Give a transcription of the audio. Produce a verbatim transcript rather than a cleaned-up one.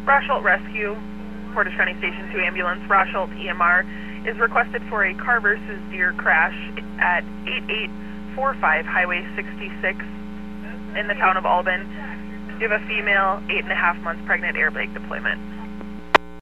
Rochelt Rescue, Portage County Station two Ambulance, Rochelt E M R, is requested for a car versus deer crash at eighty-eight forty-five Highway sixty-six in the town of Albin. You have a female, eight and a half months pregnant, air brake deployment.